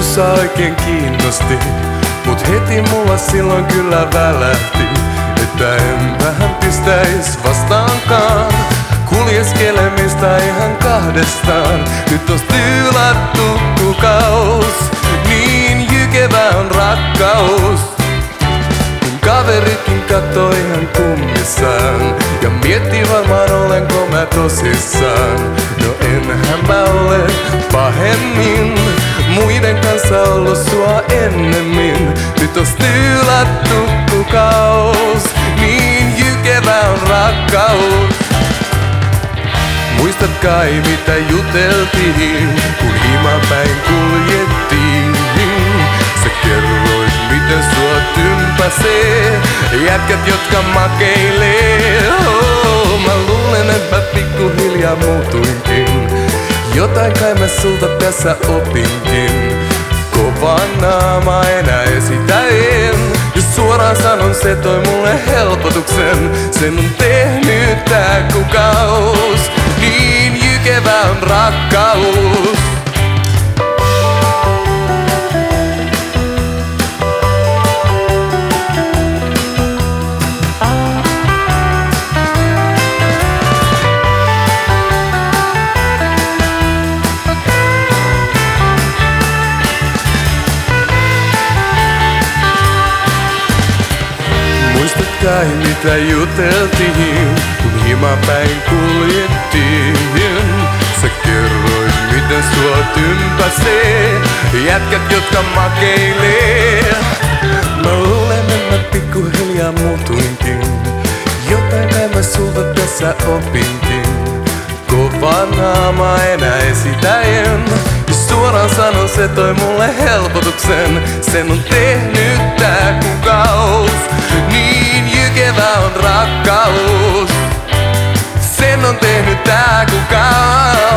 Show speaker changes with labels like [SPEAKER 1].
[SPEAKER 1] sussa oikein kiinnosti, mut heti mulla silloin kyllä välähti, että en vähän pistäis vastaankaan kuljeskelemista ihan kahdestaan. Nyt on tyylattu kukaus, niin jykevä on rakkaus. Mun kaveritkin kattoo ihan kummissaan ja miettii varmaan olenko mä tosissaan. No enhän mä ole pahemmin muiden kanssa ollut sua ennemmin. Nyt on tyylattu kukaus, niin jykevä on rakkaus. Muistat kai mitä juteltiin, kun himapäin kuljettiin. Sä kerroit miten sua tympäsee jätkät jotka makeilee. Mä luulen et mä pikkuhiljaa muutuinkin, jotain kai mä sulta tässä opinkin. Kovaa naamaa enää esitä en, jos suoraan sanon se toi mulle helpotuksen. Sen on tehnyt tää kukaus, niin jykevä on rakkaus. Muistat kai mitä juteltiin, kun himapäin kuljettiin. Sä kerroit miten sua tympäsee jätkät jotka makeilee. Mä luulen että mä pikkuhiljaa muutuinkin, jotain kai mä sulta tässä opinkin. Kovaa naamaa enää esitä en, jos suoraan sanon se toi mulle helpotuksen. Sen on tehnyt tää kukaus, niin jykevä on rakkaus. Sen on tehnyt tää kukaus.